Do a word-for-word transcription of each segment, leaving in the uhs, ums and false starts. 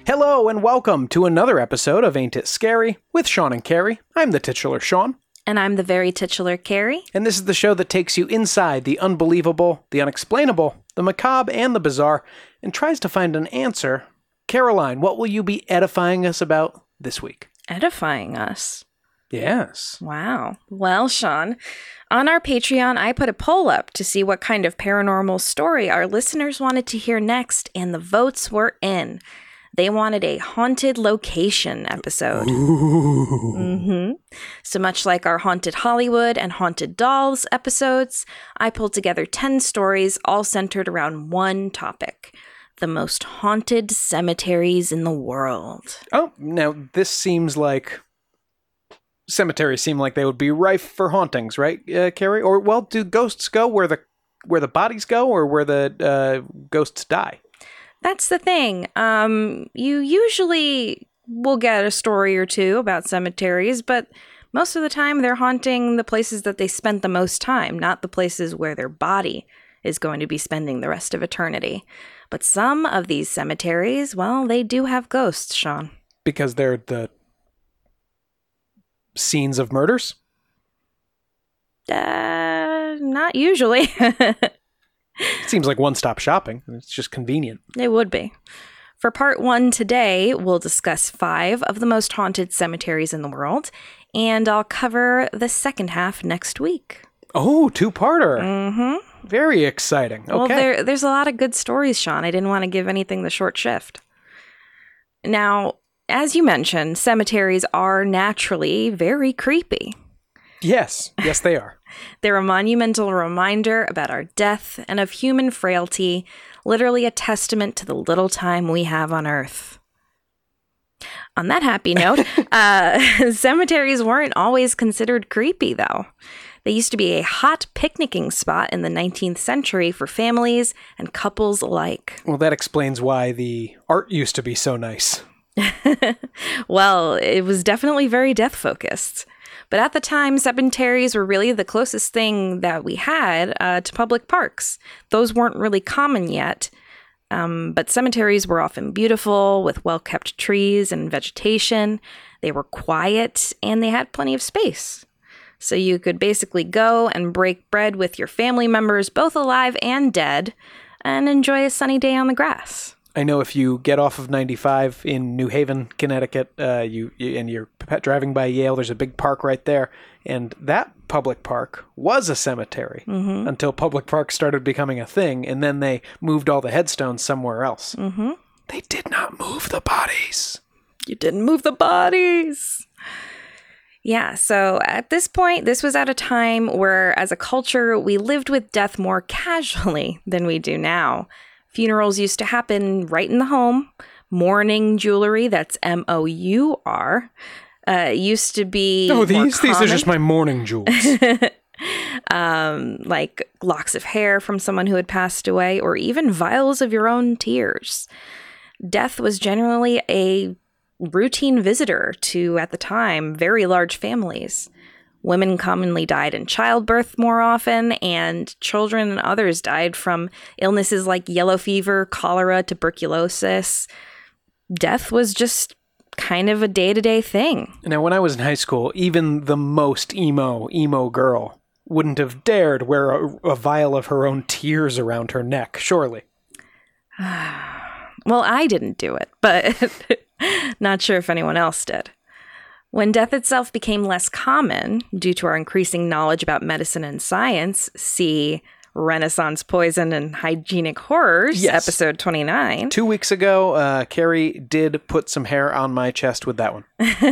Hello and welcome to another episode of Ain't It Scary with Sean and Carrie. I'm the titular Sean. And I'm the very titular Carrie. And this is the show that takes you inside the unbelievable, the unexplainable, the macabre, and the bizarre, and tries to find an answer. Caroline, what will you be edifying us about this week? Edifying us? Yes. Wow. Well, Sean, on our Patreon, I put a poll up to see what kind of paranormal story our listeners wanted to hear next, and the votes were in. They wanted a haunted location episode. Ooh. Mm-hmm. So much like our Haunted Hollywood and Haunted Dolls episodes, I pulled together ten stories all centered around one topic: the most haunted cemeteries in the world. Oh, now this seems like cemeteries seem like they would be rife for hauntings, right, uh, Carrie? Or, well, do ghosts go where the where the bodies go or where the uh, ghosts die? That's the thing. Um, you usually will get a story or two about cemeteries, but most of the time they're haunting the places that they spent the most time, not the places where their body is going to be spending the rest of eternity. But some of these cemeteries, well, they do have ghosts, Sean. Because they're the scenes of murders? Uh, not usually. Seems like one-stop shopping. It's just convenient. It would be. For part one today, we'll discuss five of the most haunted cemeteries in the world, and I'll cover the second half next week. Oh, two-parter. Mm-hmm. Very exciting. Okay. Well, there, there's a lot of good stories, Sean. I didn't want to give anything the short shift. Now, as you mentioned, cemeteries are naturally very creepy. Yes. Yes, they are. They're a monumental reminder about our death and of human frailty, literally a testament to the little time we have on Earth. On that happy note, uh, cemeteries weren't always considered creepy, though. They used to be a hot picnicking spot in the nineteenth century for families and couples alike. Well, that explains why the art used to be so nice. Well, it was definitely very death-focused. But at the time, cemeteries were really the closest thing that we had uh, to public parks. Those weren't really common yet, um, but cemeteries were often beautiful with well-kept trees and vegetation. They were quiet, and they had plenty of space. So you could basically go and break bread with your family members, both alive and dead, and enjoy a sunny day on the grass. I know if you get off of ninety-five in New Haven, Connecticut, uh, you, you and you're driving by Yale, there's a big park right there. And that public park was a cemetery mm-hmm. until public parks started becoming a thing. And then they moved all the headstones somewhere else. Mm-hmm. They did not move the bodies. You didn't move the bodies. Yeah, so at this point, this was at a time where, as a culture, we lived with death more casually than we do now. Funerals used to happen right in the home. Mourning jewelry, that's M O U R, uh, used to be Oh, these more these are just my mourning jewels. um, like locks of hair from someone who had passed away, or even vials of your own tears. Death was generally a routine visitor to, at the time, very large families. Women commonly died in childbirth more often, and children and others died from illnesses like yellow fever, cholera, tuberculosis. Death was just kind of a day-to-day thing. Now, when I was in high school, even the most emo, emo girl wouldn't have dared wear a, a vial of her own tears around her neck, surely. Well, I didn't do it, but not sure if anyone else did. When death itself became less common, due to our increasing knowledge about medicine and science, see Renaissance Poison and Hygienic Horrors, yes. episode twenty-nine. Two weeks ago, uh, Carrie did put some hair on my chest with that one.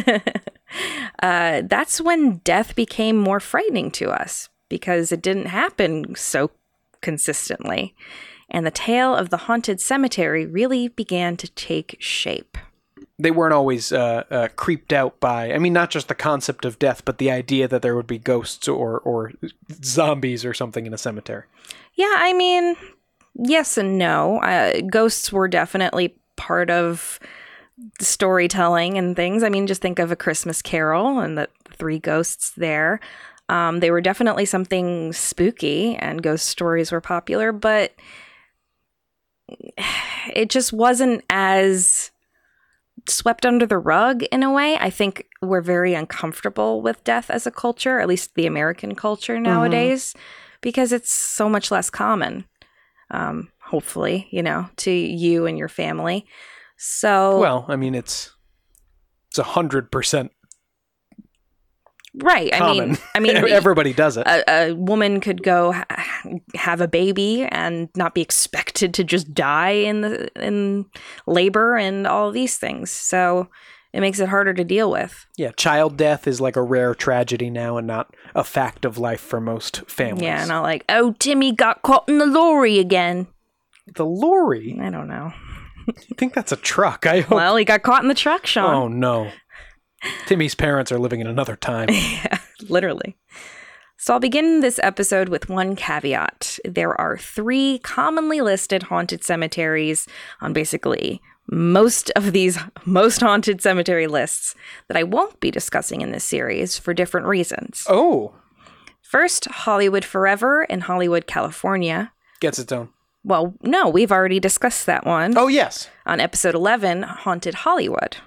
uh, that's when death became more frightening to us, because it didn't happen so consistently. And the tale of the haunted cemetery really began to take shape. They weren't always uh, uh, creeped out by, I mean, not just the concept of death, but the idea that there would be ghosts or, or zombies or something in a cemetery. Yeah, I mean, yes and no. Uh, ghosts were definitely part of the storytelling and things. I mean, just think of A Christmas Carol and the three ghosts there. Um, they were definitely something spooky, and ghost stories were popular, but it just wasn't as swept under the rug in a way. I think we're very uncomfortable with death as a culture, at least the American culture nowadays, mm-hmm. because it's so much less common, um, hopefully, you know, to you and your family. So, well, I mean, it's it's a hundred percent. Right. I common. mean, I mean, everybody does it. A, a woman could go ha- have a baby and not be expected to just die in the in labor and all of these things. So it makes it harder to deal with. Yeah, child death is like a rare tragedy now and not a fact of life for most families. Yeah, not like, oh, Timmy got caught in the lorry again. The lorry? I don't know. You think that's a truck? I hope. Well, he got caught in the truck, Sean. Oh, no. Timmy's parents are living in another time. Yeah, literally. So I'll begin this episode with one caveat. There are three commonly listed haunted cemeteries on basically most of these most haunted cemetery lists that I won't be discussing in this series for different reasons. Oh. First, Hollywood Forever in Hollywood, California. Gets its own. Well, no, we've already discussed that one. Oh, yes. On episode eleven, Haunted Hollywood.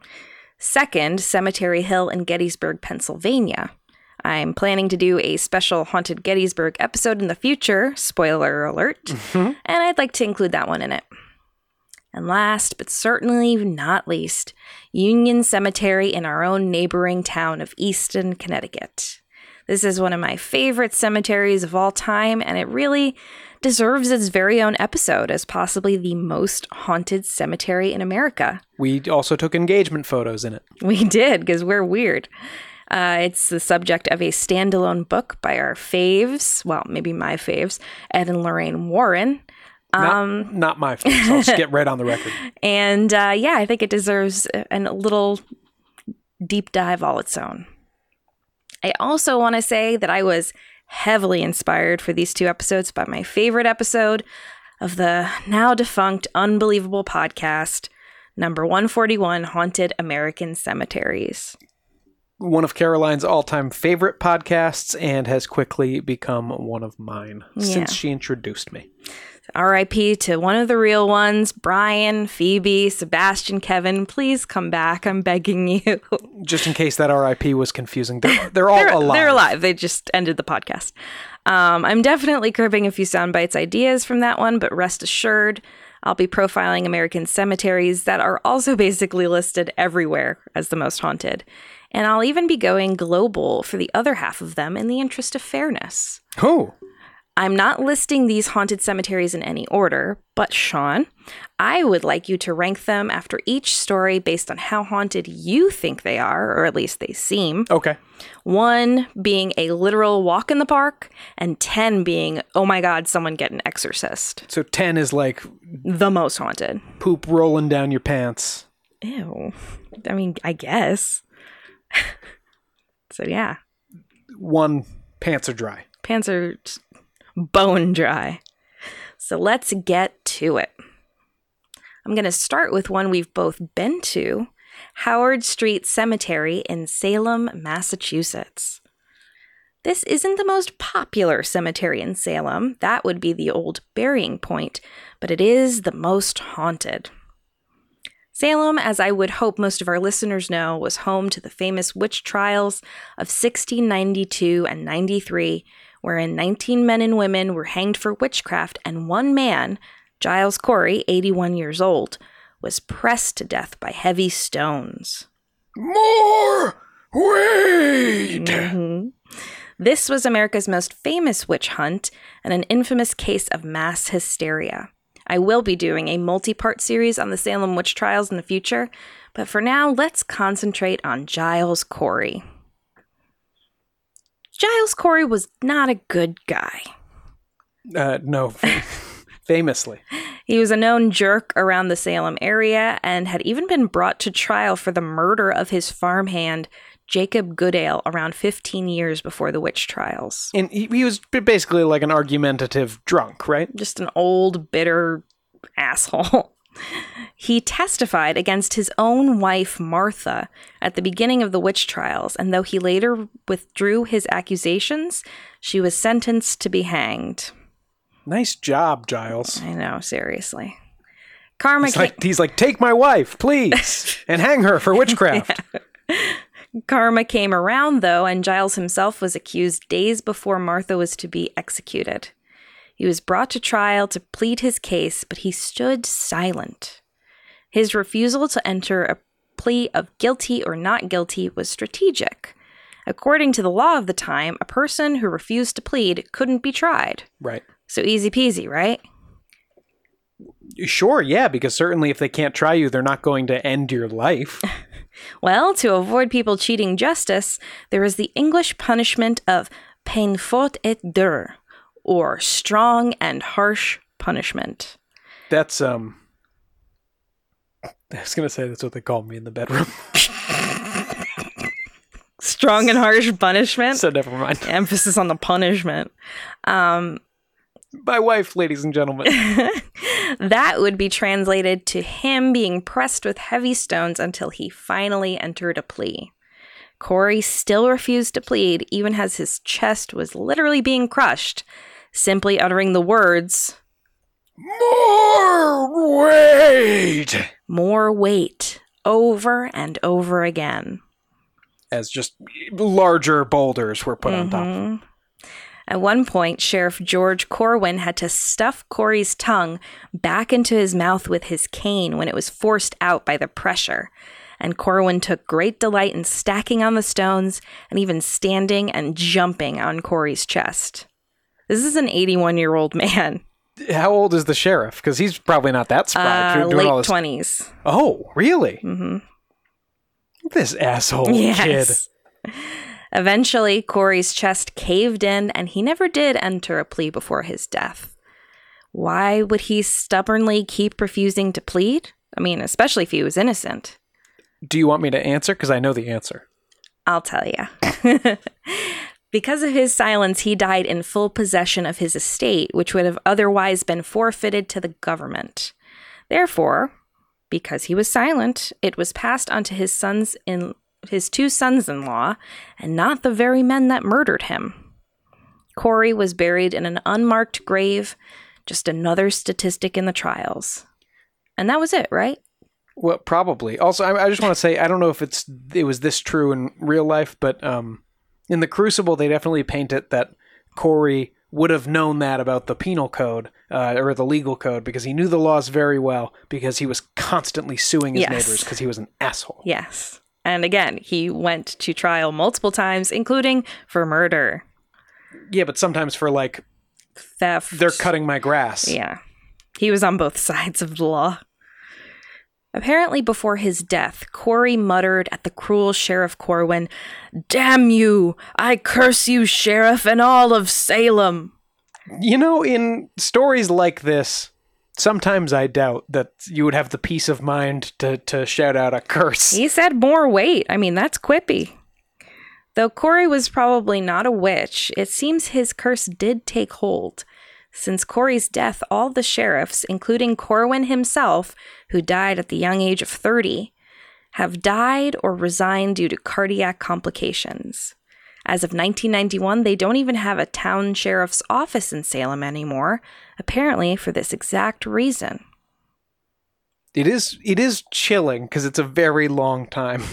Second, Cemetery Hill in Gettysburg, Pennsylvania. I'm planning to do a special Haunted Gettysburg episode in the future, spoiler alert, mm-hmm. and I'd like to include that one in it. And last, but certainly not least, Union Cemetery in our own neighboring town of Easton, Connecticut. This is one of my favorite cemeteries of all time, and it really deserves its very own episode as possibly the most haunted cemetery in America. We also took engagement photos in it. We did, because we're weird. Uh, it's the subject of a standalone book by our faves, well, maybe my faves, Ed and Lorraine Warren. Um, not, not my faves. I'll just get right on the record. And uh, yeah, I think it deserves a, a little deep dive all its own. I also want to say that I was heavily inspired for these two episodes by my favorite episode of the now defunct Unbelievable podcast, number one forty-one, Haunted American Cemeteries. One of Caroline's all-time favorite podcasts and has quickly become one of mine yeah. since she introduced me. R I P to one of the real ones, Brian, Phoebe, Sebastian, Kevin. Please come back. I'm begging you. Just in case that R I P was confusing. They're, they're all they're, alive. They're alive. They just ended the podcast. Um, I'm definitely cribbing a few sound bites ideas from that one, but rest assured, I'll be profiling American cemeteries that are also basically listed everywhere as the most haunted. And I'll even be going global for the other half of them in the interest of fairness. Oh. I'm not listing these haunted cemeteries in any order, but Sean, I would like you to rank them after each story based on how haunted you think they are, or at least they seem. Okay. One being a literal walk in the park, and ten being, oh my God, someone get an exorcist. So ten is like... the most haunted. Poop rolling down your pants. Ew. I mean, I guess. So yeah. One, pants are dry. Pants are bone dry. So let's get to it. I'm going to start with one we've both been to, Howard Street Cemetery in Salem, Massachusetts. This isn't the most popular cemetery in Salem. That would be the old burying point, but it is the most haunted. Salem, as I would hope most of our listeners know, was home to the famous witch trials of sixteen ninety-two and ninety-three, wherein nineteen men and women were hanged for witchcraft, and one man, Giles Corey, eighty-one years old, was pressed to death by heavy stones. More weed! Mm-hmm. This was America's most famous witch hunt and an infamous case of mass hysteria. I will be doing a multi-part series on the Salem witch trials in the future, but for now, let's concentrate on Giles Corey. Giles Corey was not a good guy. Uh, no, famously. He was a known jerk around the Salem area and had even been brought to trial for the murder of his farmhand, Jacob Goodale, around fifteen years before the witch trials. And he, he was basically like an argumentative drunk, right? Just an old, bitter asshole. He testified against his own wife, Martha, at the beginning of the witch trials, and though he later withdrew his accusations, she was sentenced to be hanged. Nice job, Giles. I know, seriously. Karma He's came- like, he's like, take my wife, please, and hang her for witchcraft. Yeah. Karma came around, though, and Giles himself was accused days before Martha was to be executed. He was brought to trial to plead his case, but he stood silent. His refusal to enter a plea of guilty or not guilty was strategic. According to the law of the time, a person who refused to plead couldn't be tried. Right. So easy peasy, right? Sure, yeah, because certainly if they can't try you, they're not going to end your life. Well, to avoid people cheating justice, there is the English punishment of peine forte et dure, or strong and harsh punishment. That's, um... I was going to say that's what they called me in the bedroom. Strong and harsh punishment? So never mind. Emphasis on the punishment. Um, My wife, ladies and gentlemen. that would be translated to him being pressed with heavy stones until he finally entered a plea. Corey still refused to plead, even as his chest was literally being crushed, simply uttering the words, More weight! more weight, over and over again. As just larger boulders were put Mm-hmm. on top. At one point, Sheriff George Corwin had to stuff Corey's tongue back into his mouth with his cane when it was forced out by the pressure. And Corwin took great delight in stacking on the stones and even standing and jumping on Corey's chest. This is an eighty-one-year-old man. How old is the sheriff? Because he's probably not that spry. Uh, doing all late this... twenties. Oh, really? Mm-hmm. This asshole Yes. kid. Eventually, Corey's chest caved in, and he never did enter a plea before his death. Why would he stubbornly keep refusing to plead? I mean, especially if he was innocent. Do you want me to answer? Because I know the answer. I'll tell you. Because of his silence, he died in full possession of his estate, which would have otherwise been forfeited to the government. Therefore, because he was silent, it was passed on to his sons in his two sons-in-law, and not the very men that murdered him. Corey was buried in an unmarked grave, just another statistic in the trials. And that was it, right? Well, probably. Also, I, I just want to say, I don't know if it's it was this true in real life, but um, in the Crucible, they definitely paint it that Corey would have known that about the penal code uh, or the legal code because he knew the laws very well because he was constantly suing his Yes. neighbors because he was an asshole. Yes. And again, he went to trial multiple times, including for murder, Yeah, but sometimes for like, theft. they're cutting my grass. Yeah. He was on both sides of the law. Apparently, before his death, Corey muttered at the cruel Sheriff Corwin, "Damn you! I curse you, Sheriff, and all of Salem!" You know, in stories like this, sometimes I doubt that you would have the peace of mind to, to shout out a curse. He said more weight. I mean, that's quippy. Though Corey was probably not a witch, it seems his curse did take hold. Since Corey's death, all the sheriffs, including Corwin himself, who died at the young age of thirty, have died or resigned due to cardiac complications. As of nineteen ninety-one, they don't even have a town sheriff's office in Salem anymore, apparently for this exact reason. It is it is chilling because it's a very long time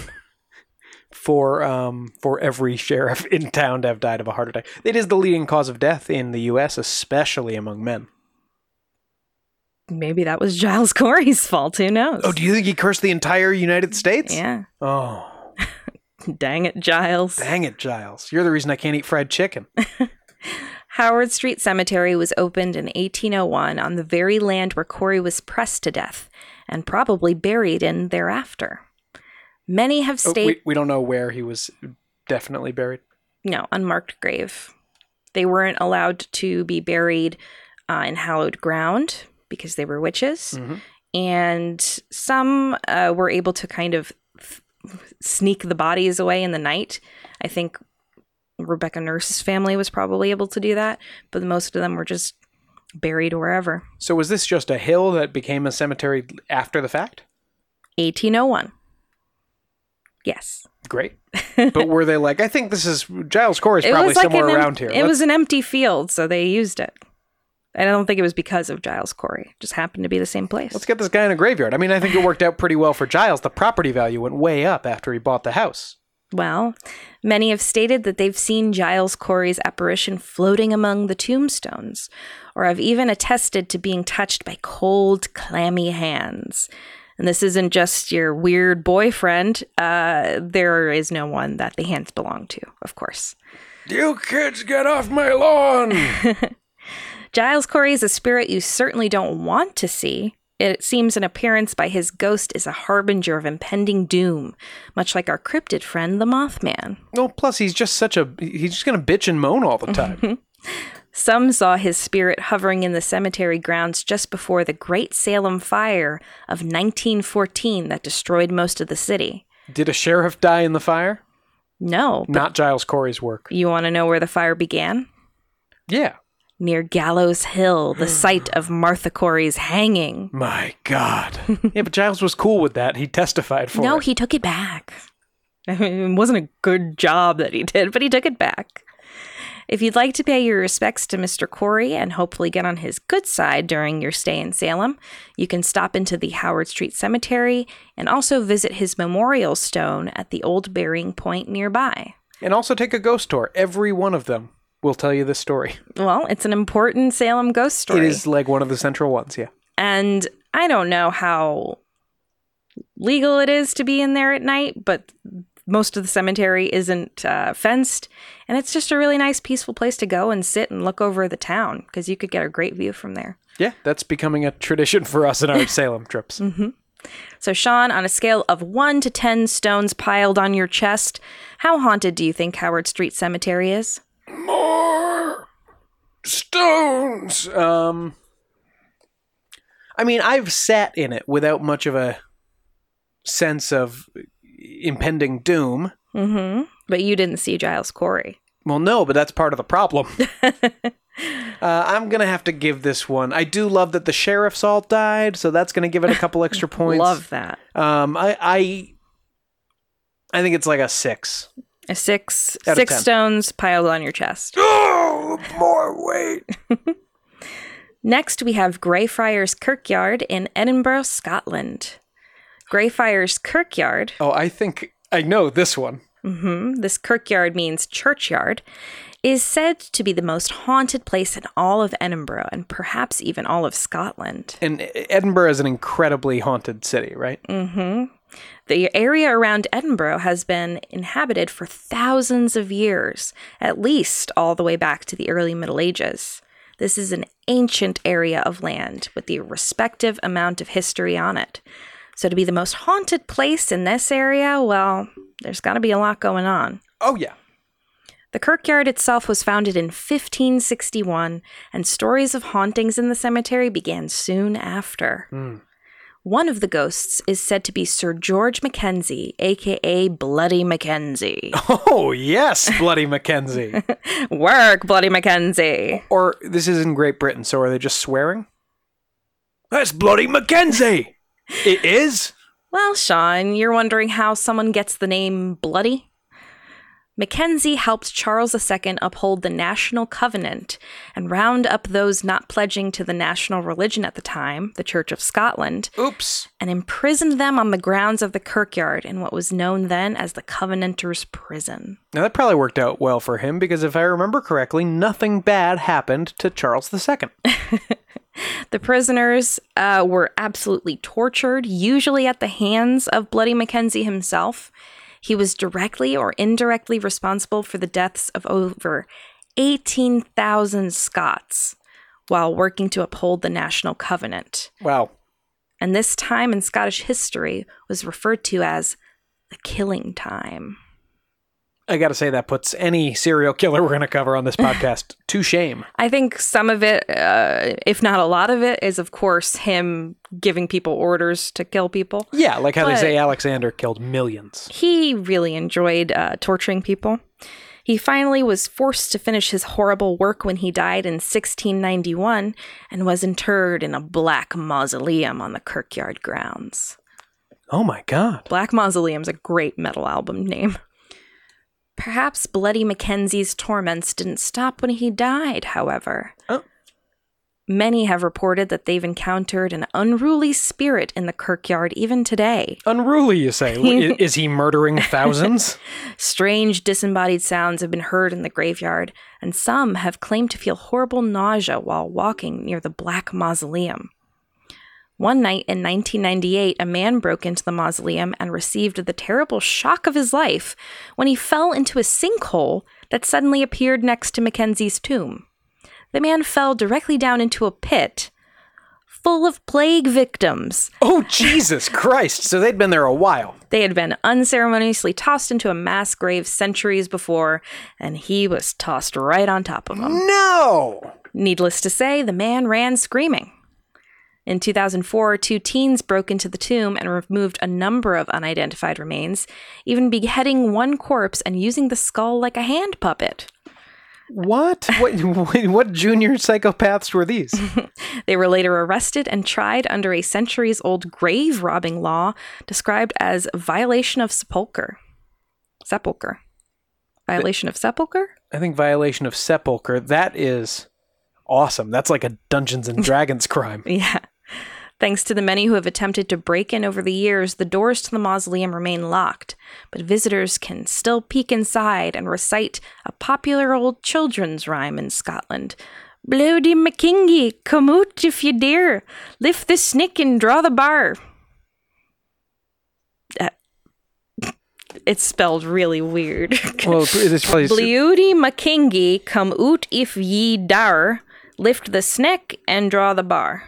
for um for every sheriff in town to have died of a heart attack. It is the leading cause of death in the U S, especially among men. Maybe that was Giles Corey's fault. Who knows? Oh, do you think he cursed the entire United States? Yeah. Oh, Dang it, Giles. dang it, Giles. You're the reason I can't eat fried chicken. Howard Street Cemetery was opened in eighteen oh one on the very land where Corey was pressed to death and probably buried in thereafter. Many have Oh, stated... we, we don't know where he was definitely buried. No, unmarked grave. They weren't allowed to be buried uh, in hallowed ground because they were witches. Mm-hmm. And some uh, were able to kind of f- sneak the bodies away in the night. I think Rebecca Nurse's family was probably able to do that, but most of them were just buried wherever. So was this just a hill that became a cemetery after the fact? eighteen oh one. Yes. Great. But were they like, I think this is, Giles Corey's It probably was like somewhere an em- around here. It Let's- was an empty field, so they used it. And I don't think it was because of Giles Corey. It just happened to be the same place. Let's get this guy in a graveyard. I mean, I think it worked out pretty well for Giles. The property value went way up after he bought the house. Well, many have stated that they've seen Giles Corey's apparition floating among the tombstones, or have even attested to being touched by cold, clammy hands. And this isn't just your weird boyfriend. Uh, there is no one that the hands belong to, of course. You kids get off my lawn! Giles Corey is a spirit you certainly don't want to see. It seems an appearance by his ghost is a harbinger of impending doom, much like our cryptid friend, the Mothman. Well, plus he's just such a... He's just going to bitch and moan all the time. Some saw his spirit hovering in the cemetery grounds just before the Great Salem Fire of nineteen fourteen that destroyed most of the city. Did a sheriff die in the fire? No. Not Giles Corey's work. You want to know where the fire began? Yeah. Near Gallows Hill, the site of Martha Corey's hanging. My God. Yeah, but Giles was cool with that. He testified for no, it. No, he took it back. I mean, it wasn't a good job that he did, but he took it back. If you'd like to pay your respects to Mister Corey and hopefully get on his good side during your stay in Salem, you can stop into the Howard Street Cemetery and also visit his memorial stone at the old burying point nearby. And also take a ghost tour. Every one of them will tell you this story. Well, it's an important Salem ghost story. It is like one of the central ones, yeah. And I don't know how legal it is to be in there at night, but most of the cemetery isn't uh, fenced, and it's just a really nice, peaceful place to go and sit and look over the town, because you could get a great view from there. Yeah, that's becoming a tradition for us in our Salem trips. Mm-hmm. So, Sean, on a scale of one to ten stones piled on your chest, how haunted do you think Howard Street Cemetery is? More stones! Um, I mean, I've sat in it without much of a sense of impending doom. Mm-hmm. But you didn't see Giles Corey. Well, no, but that's part of the problem. uh, I'm going to have to give this one. I do love that the sheriffs all died, so that's going to give it a couple extra points. Love that. Um, I, I, I think it's like a six. A six. Six stones piled on your chest. Oh, more weight. Next, we have Greyfriars Kirkyard in Edinburgh, Scotland. Greyfriars Kirkyard. Oh, I think I know this one. Mm-hmm. This kirkyard means churchyard, is said to be the most haunted place in all of Edinburgh and perhaps even all of Scotland. And Edinburgh is an incredibly haunted city, right? Mm-hmm. The area around Edinburgh has been inhabited for thousands of years, at least all the way back to the early Middle Ages. This is an ancient area of land with the respective amount of history on it. So to be the most haunted place in this area, well, there's got to be a lot going on. Oh, yeah. The kirkyard itself was founded in fifteen sixty-one, and stories of hauntings in the cemetery began soon after. Mm. One of the ghosts is said to be Sir George Mackenzie, a k a. Bloody Mackenzie. Oh, yes, Bloody Mackenzie. Work, Bloody Mackenzie. Or this is in Great Britain, so are they just swearing? That's Bloody Mackenzie! It is? Well, Sean, you're wondering how someone gets the name Bloody? Mackenzie helped Charles the Second uphold the National Covenant and round up those not pledging to the national religion at the time, the Church of Scotland. Oops. And imprisoned them on the grounds of the kirkyard in what was known then as the Covenanters' Prison. Now, that probably worked out well for him because if I remember correctly, nothing bad happened to Charles the Second. The prisoners uh, were absolutely tortured, usually at the hands of Bloody Mackenzie himself. He was directly or indirectly responsible for the deaths of over eighteen thousand Scots while working to uphold the National Covenant. Wow. And this time in Scottish history was referred to as the killing time. I gotta say, that puts any serial killer we're gonna cover on this podcast to shame. I think some of it, uh, if not a lot of it, is of course him giving people orders to kill people. Yeah, like how But they say Alexander killed millions. He really enjoyed uh, torturing people. He finally was forced to finish his horrible work when he died in sixteen ninety-one and was interred in a black mausoleum on the kirkyard grounds. Oh my God. Black Mausoleum's a great metal album name. Perhaps Bloody Mackenzie's torments didn't stop when he died, however. Oh. Many have reported that they've encountered an unruly spirit in the Kirkyard even today. Unruly, you say? is, is he murdering thousands? Strange disembodied sounds have been heard in the graveyard, and some have claimed to feel horrible nausea while walking near the Black Mausoleum. One night in nineteen ninety-eight, a man broke into the mausoleum and received the terrible shock of his life when he fell into a sinkhole that suddenly appeared next to Mackenzie's tomb. The man fell directly down into a pit full of plague victims. Oh, Jesus Christ. So they'd been there a while. They had been unceremoniously tossed into a mass grave centuries before, and he was tossed right on top of them. No! Needless to say, the man ran screaming. In two thousand four, two teens broke into the tomb and removed a number of unidentified remains, even beheading one corpse and using the skull like a hand puppet. What? What, what junior psychopaths were these? They were later arrested and tried under a centuries-old grave robbing law described as violation of sepulcher. Sepulcher. Violation of sepulcher? I think violation of sepulcher. That is awesome. That's like a Dungeons and Dragons crime. Yeah. Thanks to the many who have attempted to break in over the years, the doors to the mausoleum remain locked, but visitors can still peek inside and recite a popular old children's rhyme in Scotland. Bloody McKingie, come out if you dare, lift the snick and draw the bar. Uh, it's spelled really weird. Well, it's probably... Bloody McKingie, come out if ye dare, lift the snick and draw the bar.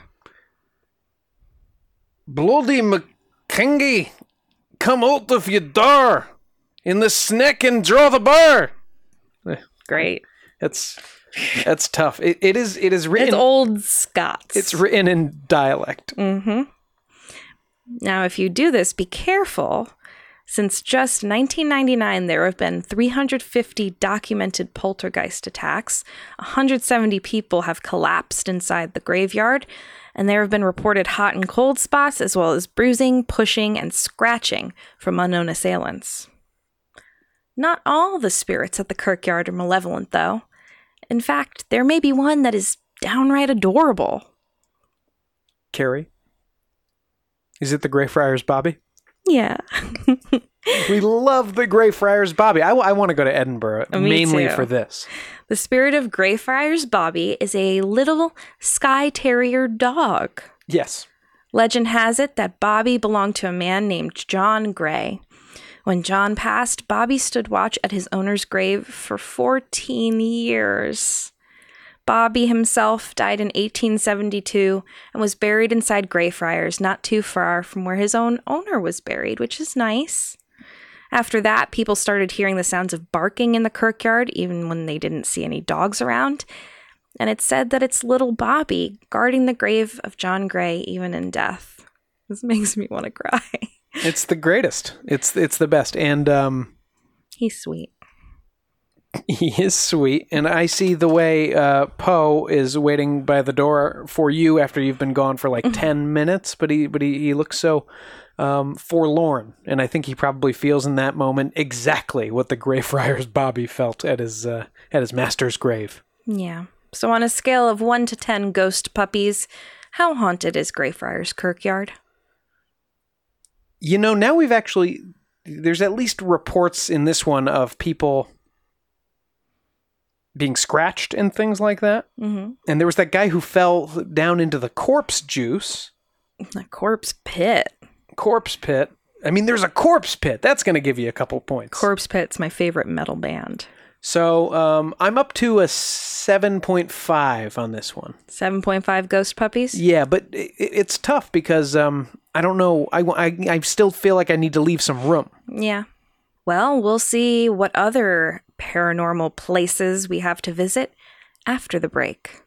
Bloody McKingie, come out if you dare, in the snick and draw the bar. Great. That's that's tough. It, it is it is written. It's old Scots. It's written in dialect. Mm-hmm. Now, if you do this, be careful. Since just nineteen ninety-nine, there have been three hundred fifty documented poltergeist attacks. one hundred seventy people have collapsed inside the graveyard. And there have been reported hot and cold spots, as well as bruising, pushing, and scratching from unknown assailants. Not all the spirits at the Kirkyard are malevolent, though. In fact, there may be one that is downright adorable. Carrie? Is it the Greyfriars Bobby? Yeah. We love the Greyfriars Bobby. I, w- I want to go to Edinburgh, Me mainly too. for this. The spirit of Greyfriars Bobby is a little Skye Terrier dog. Yes. Legend has it that Bobby belonged to a man named John Gray. When John passed, Bobby stood watch at his owner's grave for fourteen years. Bobby himself died in eighteen seventy-two and was buried inside Greyfriars, not too far from where his own owner was buried, which is nice. After that, people started hearing the sounds of barking in the Kirkyard, even when they didn't see any dogs around. And it's said that it's little Bobby guarding the grave of John Gray, even in death. This makes me want to cry. It's the greatest. It's it's the best. And um, he's sweet. He is sweet. And I see the way uh, Poe is waiting by the door for you after you've been gone for like mm-hmm. ten minutes. But he but he, he looks so um, forlorn. And I think he probably feels in that moment exactly what the Greyfriars Bobby felt at his uh, at his master's grave. Yeah. So on a scale of one to ten ghost puppies, how haunted is Greyfriars Kirkyard? You know, now we've actually, there's at least reports in this one of people being scratched and things like that. Mm-hmm. And there was that guy who fell down into the corpse juice. A corpse pit. Corpse pit. I mean, there's a corpse pit. That's going to give you a couple points. Corpse Pit's my favorite metal band. So um, I'm up to a seven point five on this one. seven point five ghost puppies? Yeah, but it, it's tough because um, I don't know. I, I, I still feel like I need to leave some room. Yeah. Well, we'll see what other paranormal places we have to visit after the break.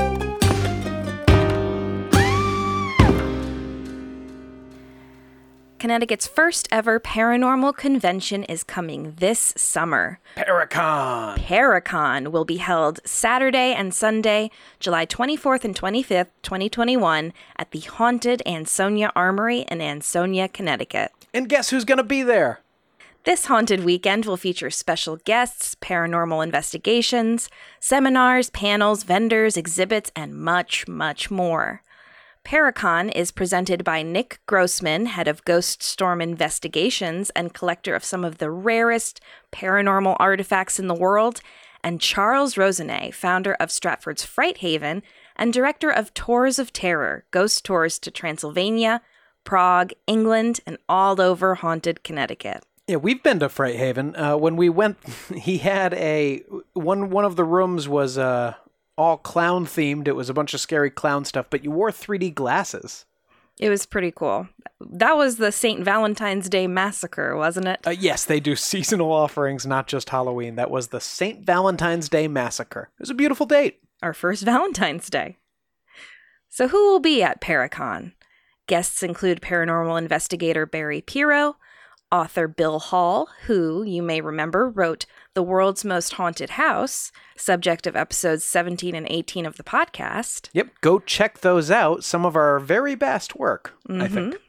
Connecticut's first ever paranormal convention is coming this summer. Paracon! Paracon will be held Saturday and Sunday, July twenty-fourth and twenty-fifth, twenty twenty-one, at the Haunted Ansonia Armory in Ansonia, Connecticut. And guess who's going to be there? This haunted weekend will feature special guests, paranormal investigations, seminars, panels, vendors, exhibits, and much, much more. Paracon is presented by Nick Grossman, head of Ghost Storm Investigations and collector of some of the rarest paranormal artifacts in the world, and Charles Rosenet, founder of Stratford's Fright Haven and director of Tours of Terror, ghost tours to Transylvania, Prague, England, and all over haunted Connecticut. Yeah, we've been to Fright Haven. Uh, when we went, he had a one. One of the rooms was uh, all clown themed. It was a bunch of scary clown stuff, but you wore three D glasses. It was pretty cool. That was the Saint Valentine's Day Massacre, wasn't it? Uh, yes, they do seasonal offerings, not just Halloween. That was the Saint Valentine's Day Massacre. It was a beautiful date. Our first Valentine's Day. So who will be at Paracon? Guests include paranormal investigator Barry Pirro, author Bill Hall, who, you may remember, wrote The World's Most Haunted House, subject of episodes seventeen and eighteen of the podcast. Yep, go check those out. Some of our very best work, mm-hmm. I think.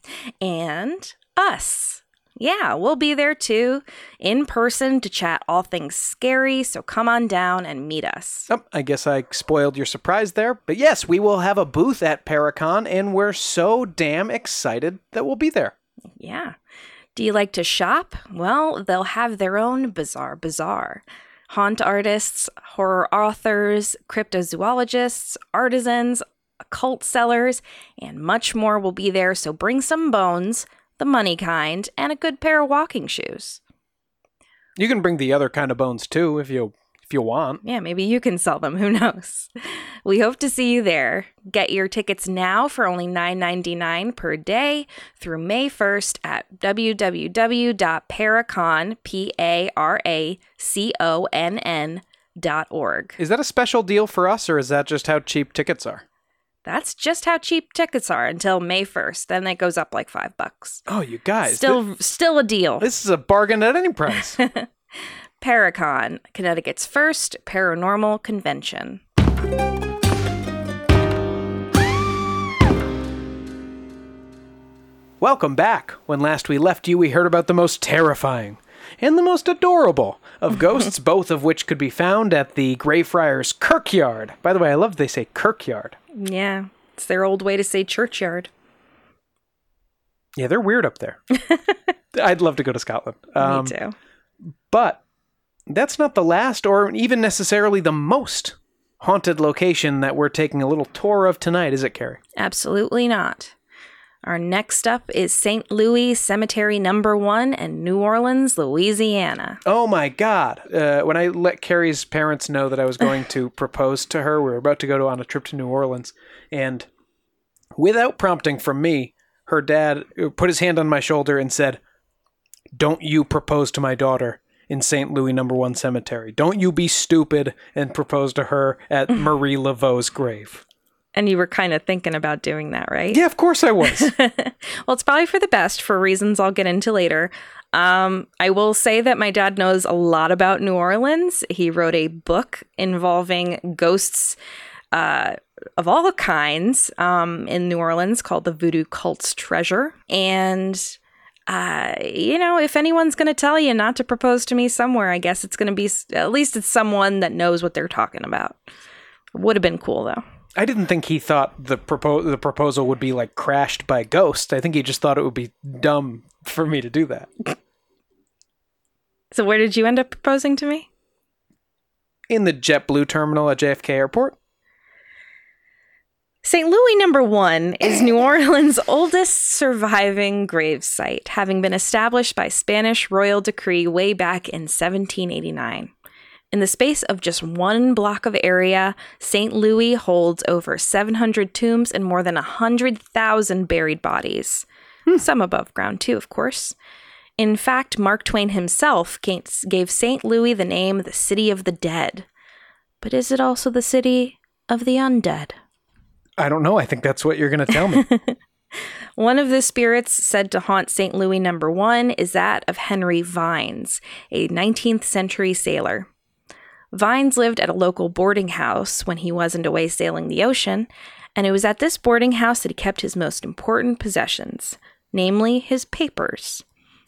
And us. Yeah, we'll be there too, in person to chat all things scary, so come on down and meet us. Oh, I guess I spoiled your surprise there, but yes, we will have a booth at Paracon, and we're so damn excited that we'll be there. Yeah. Do you like to shop? Well, they'll have their own Bizarre Bazaar. Haunt artists, horror authors, cryptozoologists, artisans, occult sellers, and much more will be there, so bring some bones, the money kind, and a good pair of walking shoes. You can bring the other kind of bones too, if you if you want. Yeah, maybe you can sell them. Who knows? We hope to see you there. Get your tickets now for only nine ninety-nine per day through May first at w w w dot paracon, P A R A C O N N dot org. Is that a special deal for us, or is that just how cheap tickets are? That's just how cheap tickets are until May first. Then it goes up like five bucks. Oh, you guys. Still, this, still a deal. This is a bargain at any price. Paracon, Connecticut's first paranormal convention. Welcome back. When last we left you, we heard about the most terrifying and the most adorable of ghosts, both of which could be found at the Greyfriars Kirkyard. By the way, I love they say Kirkyard. Yeah, it's their old way to say churchyard. Yeah, they're weird up there. I'd love to go to Scotland. Um, Me too. But that's not the last or even necessarily the most haunted location that we're taking a little tour of tonight, is it, Carrie? Absolutely not. Our next up is Saint Louis Cemetery Number One in New Orleans, Louisiana. Oh my God. Uh, when I let Carrie's parents know that I was going to propose to her, we were about to go to, on a trip to New Orleans, and without prompting from me, her dad put his hand on my shoulder and said, "Don't you propose to my daughter in Saint Louis Number One Cemetery. Don't you be stupid and propose to her at Marie Laveau's grave." And you were kind of thinking about doing that, right? Yeah, of course I was. Well, it's probably for the best for reasons I'll get into later. Um, I will say that my dad knows a lot about New Orleans. He wrote a book involving ghosts uh, of all kinds um, in New Orleans called The Voodoo Cult's Treasure. And, uh, you know, if anyone's going to tell you not to propose to me somewhere, I guess it's going to be, at least it's someone that knows what they're talking about. Would have been cool, though. I didn't think he thought the propo- the proposal would be like crashed by ghosts. I think he just thought it would be dumb for me to do that. So where did you end up proposing to me? In the JetBlue terminal at J F K Airport. Saint Louis Number One is New Orleans' oldest surviving grave site, having been established by Spanish royal decree way back in seventeen eighty-nine. In the space of just one block of area, Saint Louis holds over seven hundred tombs and more than one hundred thousand buried bodies. Hmm. Some above ground, too, of course. In fact, Mark Twain himself gave Saint Louis the name the City of the Dead. But is it also the City of the Undead? I don't know. I think that's what you're going to tell me. One of the spirits said to haunt Saint Louis Number One is that of Henry Vines, a nineteenth century sailor. Vines lived at a local boarding house when he wasn't away sailing the ocean, and it was at this boarding house that he kept his most important possessions, namely his papers. Hmm.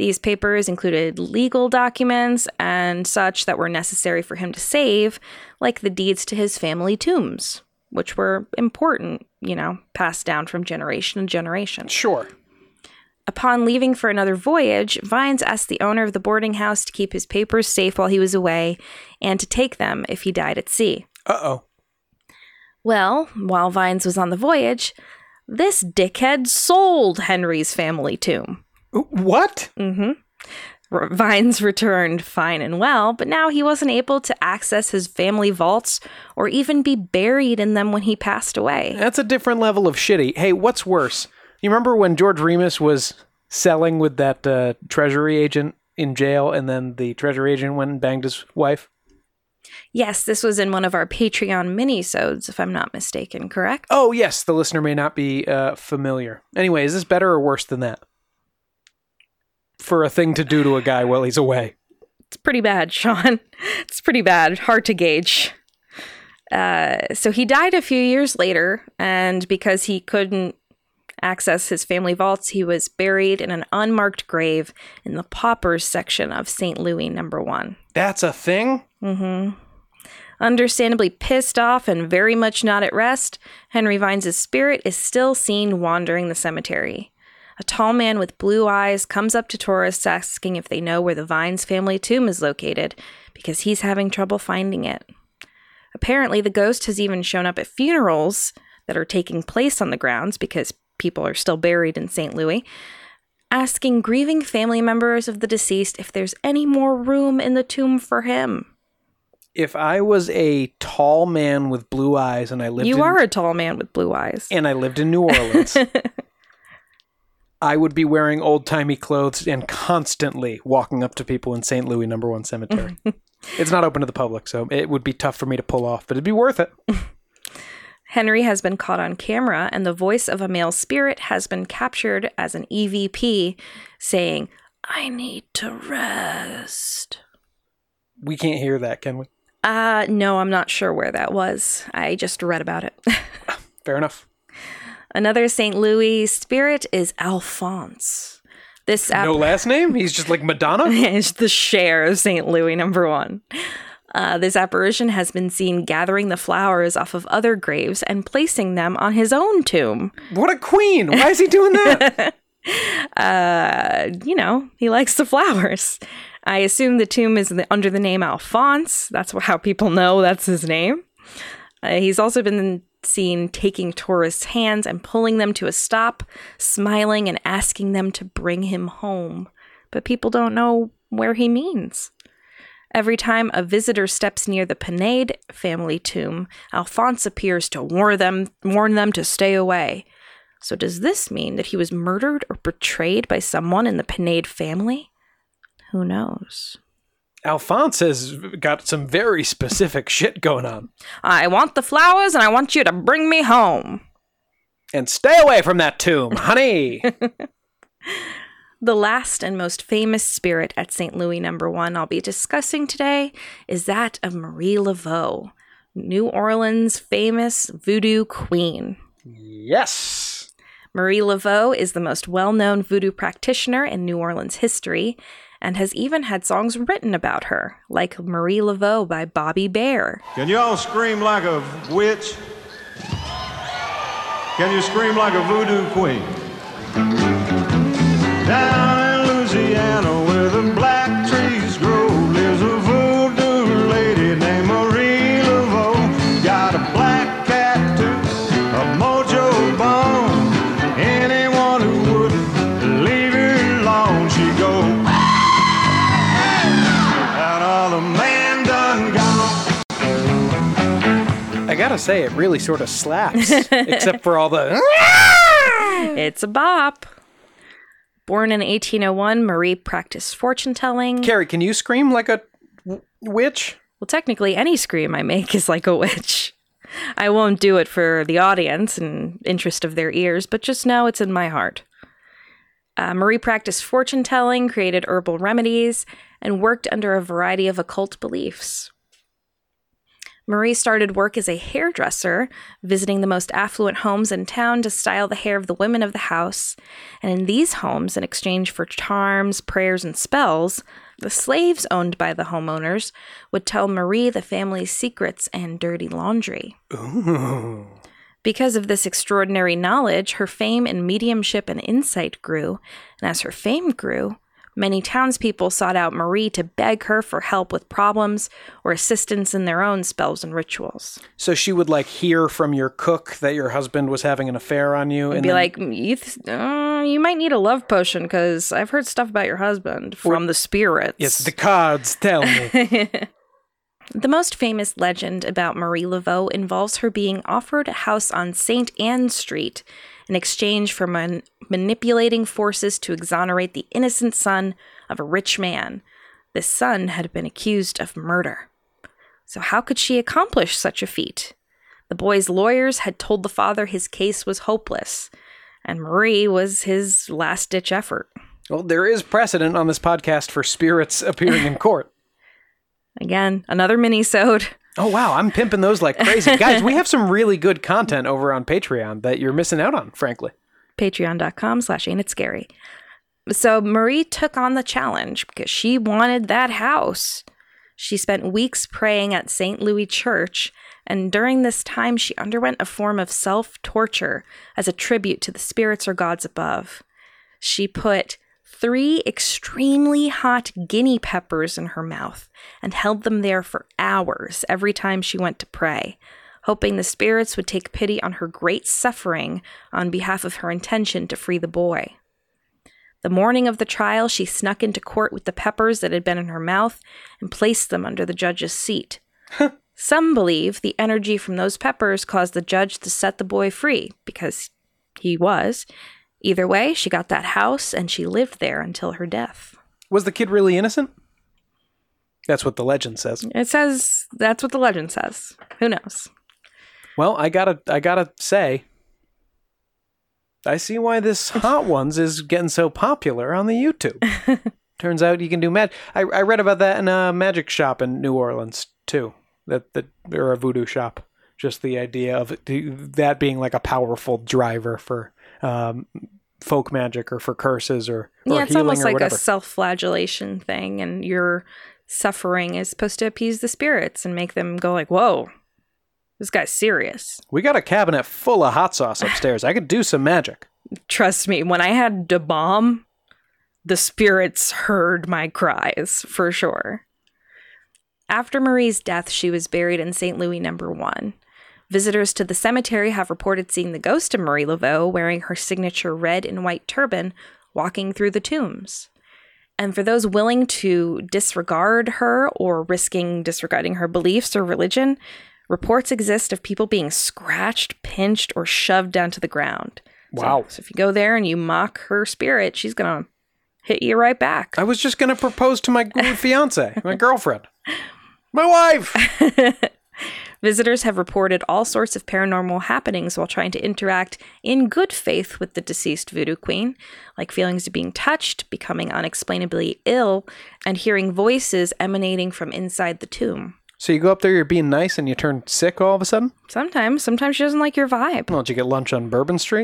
These papers included legal documents and such that were necessary for him to save, like the deeds to his family tombs, which were important, you know, passed down from generation to generation. Sure. Upon leaving for another voyage, Vines asked the owner of the boarding house to keep his papers safe while he was away and to take them if he died at sea. Uh-oh. Well, while Vines was on the voyage, this dickhead sold Henry's family tomb. What? Mm-hmm. Vines returned fine and well, but now he wasn't able to access his family vaults or even be buried in them when he passed away. That's a different level of shitty. Hey, what's worse? You remember when George Remus was selling with that uh, treasury agent in jail, and then the treasury agent went and banged his wife? Yes, this was in one of our Patreon mini-sodes, if I'm not mistaken, correct? Oh, yes. The listener may not be uh, familiar. Anyway, is this better or worse than that? For a thing to do to a guy while he's away. It's pretty bad, Sean. It's pretty bad. Hard to gauge. Uh, so he died a few years later, and because he couldn't access his family vaults, he was buried in an unmarked grave in the paupers section of Saint Louis number one. That's a thing? Mm-hmm. Understandably pissed off and very much not at rest, Henry Vines' spirit is still seen wandering the cemetery. A tall man with blue eyes comes up to tourists asking if they know where the Vines family tomb is located, because he's having trouble finding it. Apparently, the ghost has even shown up at funerals that are taking place on the grounds, because people are still buried in Saint Louis, asking grieving family members of the deceased if there's any more room in the tomb for him. If I was a tall man with blue eyes and I lived You in, are a tall man with blue eyes. and I lived in New Orleans, I would be wearing old-timey clothes and constantly walking up to people in Saint Louis number one cemetery. It's not open to the public, so it would be tough for me to pull off, but it'd be worth it. Henry has been caught on camera, and the voice of a male spirit has been captured as an E V P saying, "I need to rest." We can't hear that, can we? Uh, no, I'm not sure where that was. I just read about it. Fair enough. Another Saint Louis spirit is Alphonse. This ap- No last name? He's just like Madonna? It's the Cher of Saint Louis number one. Uh, this apparition has been seen gathering the flowers off of other graves and placing them on his own tomb. What a queen! Why is he doing that? uh, you know, he likes the flowers. I assume the tomb is the, under the name Alphonse. That's how people know that's his name. Uh, he's also been seen taking tourists' hands and pulling them to a stop, smiling and asking them to bring him home. But people don't know where he means. Every time a visitor steps near the Pinade family tomb, Alphonse appears to warn them, warn them to stay away. So does this mean that he was murdered or betrayed by someone in the Pinade family? Who knows? Alphonse has got some very specific shit going on. I want the flowers and I want you to bring me home. And stay away from that tomb, honey! The last and most famous spirit at Saint Louis number one I'll be discussing today is that of Marie Laveau, New Orleans' famous voodoo queen. Yes! Marie Laveau is the most well-known voodoo practitioner in New Orleans history, and has even had songs written about her, like Marie Laveau by Bobby Bare. Can you all scream like a witch? Can you scream like a voodoo queen? Down in Louisiana where the black trees grow, lives a voodoo lady named Marie Laveau. Got a black cat too, a mojo bone. Anyone who would leave her alone, she go. I gotta say, it really sort of slaps, except for all the... It's a bop. Born in eighteen oh one, Marie practiced fortune-telling. Carrie, can you scream like a w- witch? Well, technically, any scream I make is like a witch. I won't do it for the audience and interest of their ears, but just know it's in my heart. Uh, Marie practiced fortune-telling, created herbal remedies, and worked under a variety of occult beliefs. Marie started work as a hairdresser, visiting the most affluent homes in town to style the hair of the women of the house. And in these homes, in exchange for charms, prayers, and spells, the slaves owned by the homeowners would tell Marie the family's secrets and dirty laundry. Ooh. Because of this extraordinary knowledge, her fame in mediumship and insight grew, and as her fame grew, many townspeople sought out Marie to beg her for help with problems or assistance in their own spells and rituals. So she would, like, hear from your cook that your husband was having an affair on you? And, and be then... like, you, th- uh, you might need a love potion because I've heard stuff about your husband from or, the spirits. Yes, the cards tell me. The most famous legend about Marie Laveau involves her being offered a house on Saint Anne Street in exchange for man- manipulating forces to exonerate the innocent son of a rich man. This son had been accused of murder. So how could she accomplish such a feat? The boy's lawyers had told the father his case was hopeless, and Marie was his last-ditch effort. Well, there is precedent on this podcast for spirits appearing in court. Again, another mini-sode. Oh, wow. I'm pimping those like crazy. Guys, we have some really good content over on Patreon that you're missing out on, frankly. Patreon.com slash ain't it scary. So Marie took on the challenge because she wanted that house. She spent weeks praying at Saint Louis Church, and during this time she underwent a form of self-torture as a tribute to the spirits or gods above. She put three extremely hot guinea peppers in her mouth and held them there for hours every time she went to pray, hoping the spirits would take pity on her great suffering on behalf of her intention to free the boy. The morning of the trial, she snuck into court with the peppers that had been in her mouth and placed them under the judge's seat. Some believe the energy from those peppers caused the judge to set the boy free, because he was. Either way, she got that house, and she lived there until her death. Was the kid really innocent? That's what the legend says. It says, that's what the legend says. Who knows? Well, I gotta, I gotta say, I see why this Hot Ones is getting so popular on the YouTube. Turns out you can do magic. I, I read about that in a magic shop in New Orleans, too. That, that or a voodoo shop. Just the idea of it, that being like a powerful driver for um, folk magic or for curses or, or yeah, it's healing almost or like whatever. a self-flagellation thing, and your suffering is supposed to appease the spirits and make them go like, whoa, this guy's serious. We got a cabinet full of hot sauce upstairs. I could do some magic. Trust me, when I had to bomb, the spirits heard my cries, for sure. After Marie's death, she was buried in Saint Louis Number One. Visitors to the cemetery have reported seeing the ghost of Marie Laveau wearing her signature red and white turban, walking through the tombs. And for those willing to disregard her or risking disregarding her beliefs or religion, reports exist of people being scratched, pinched, or shoved down to the ground. Wow. So, so if you go there and you mock her spirit, she's going to hit you right back. I was just going to propose to my fiance, my girlfriend, my wife. Visitors have reported all sorts of paranormal happenings while trying to interact in good faith with the deceased voodoo queen, like feelings of being touched, becoming unexplainably ill, and hearing voices emanating from inside the tomb. So you go up there, you're being nice, and you turn sick all of a sudden? Sometimes. Sometimes she doesn't like your vibe. Well, did you get lunch on Bourbon Street?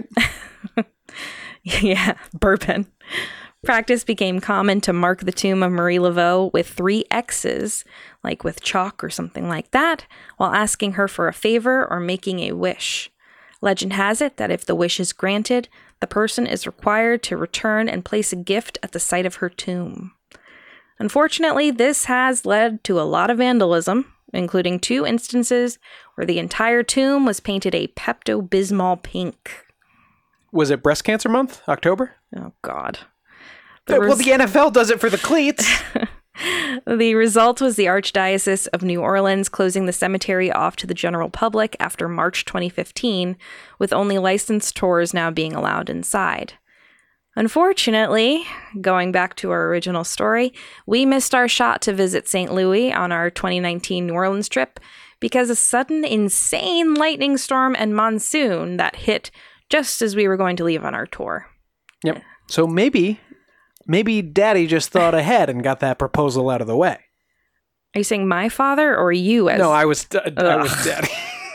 Yeah, bourbon. Practice became common to mark the tomb of Marie Laveau with three X's, like with chalk or something like that, while asking her for a favor or making a wish. Legend has it that if the wish is granted, the person is required to return and place a gift at the site of her tomb. Unfortunately, this has led to a lot of vandalism, including two instances where the entire tomb was painted a Pepto-Bismol pink. Was it breast cancer month? October? Oh, God. The well, res- the N F L does it for the cleats. The result was the Archdiocese of New Orleans closing the cemetery off to the general public after March twenty fifteen, with only licensed tours now being allowed inside. Unfortunately, going back to our original story, we missed our shot to visit Saint Louis on our twenty nineteen New Orleans trip because a sudden insane lightning storm and monsoon that hit just as we were going to leave on our tour. Yep. So maybe... Maybe Daddy just thought ahead and got that proposal out of the way. Are you saying my father or you as... No, I was uh, I was daddy.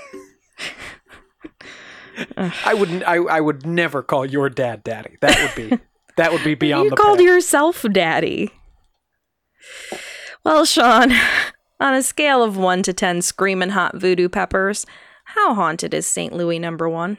I wouldn't. I, I would never call your dad daddy. That would be that would be beyond you the called pale. yourself daddy. Well, Sean, on a scale of one to ten screaming hot voodoo peppers, how haunted is Saint Louis number one?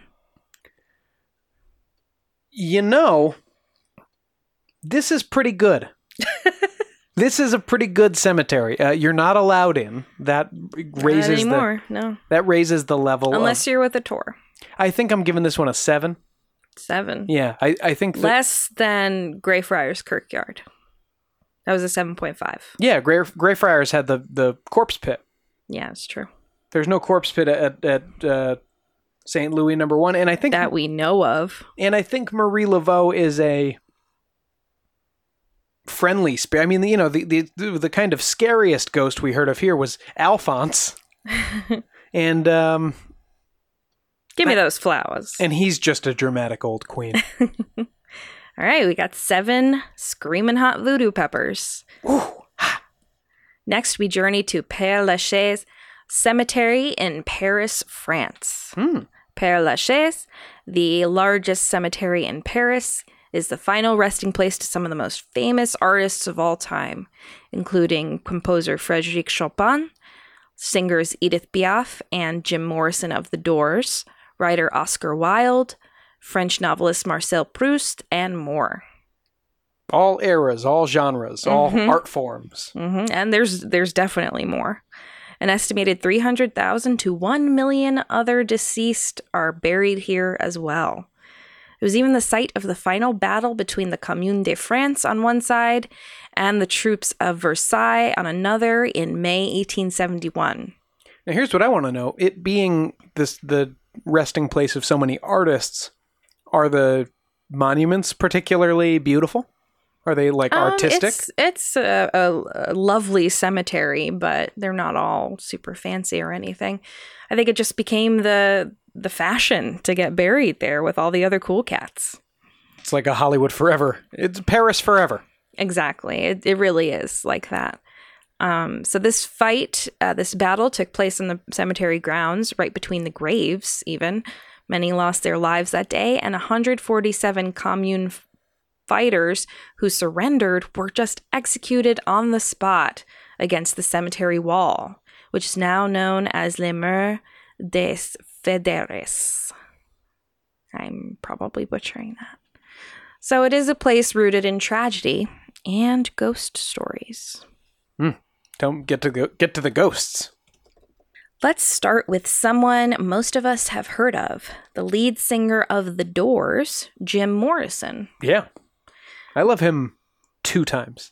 You know, this is pretty good. This is a pretty good cemetery. Uh, you're not allowed in. That raises Not anymore, the no. that raises the level. Unless of, you're with a tour. I think I'm giving this one a seven. Seven. Yeah, I, I think that, Less than Greyfriars Kirkyard. That was a seven point five. yeah, Grey, Greyfriars had the, the corpse pit. Yeah, it's true. There's no corpse pit at at uh, Saint Louis number one, and I think That we know of. and I think Marie Laveau is a friendly spirit. I mean, you know, the, the the kind of scariest ghost we heard of here was Alphonse, and um, Give me those flowers. and he's just a dramatic old queen. All right, we got seven screaming hot voodoo peppers. Next, we journey to Père Lachaise Cemetery in Paris, France. Hmm. Père Lachaise, the largest cemetery in Paris, is the final resting place to some of the most famous artists of all time, including composer Frédéric Chopin, singers Edith Piaf and Jim Morrison of The Doors, writer Oscar Wilde, French novelist Marcel Proust, and more. All eras, all genres, all Mhm. art forms. hmm And there's there's definitely more. An estimated three hundred thousand to one million other deceased are buried here as well. It was even the site of the final battle between the Commune de France on one side and the troops of Versailles on another in May eighteen seventy-one. Now, here's what I want to know: it being this the resting place of so many artists, are the monuments particularly beautiful? Are they like Um, artistic? It's, it's a, a, a lovely cemetery, but they're not all super fancy or anything. I think it just became the the fashion to get buried there with all the other cool cats. It's like a Hollywood Forever. It's Paris Forever. Exactly. It, it really is like that. Um, so this fight, uh, this battle took place in the cemetery grounds, right between the graves even. Many lost their lives that day, and one hundred forty-seven commune f- fighters who surrendered were just executed on the spot against the cemetery wall, which is now known as Les Murs des Fédérés. I'm probably butchering that. So it is a place rooted in tragedy and ghost stories. Don't get to go, get to the ghosts. Let's start with someone most of us have heard of, the lead singer of The Doors, Jim Morrison. Yeah, I love him two times.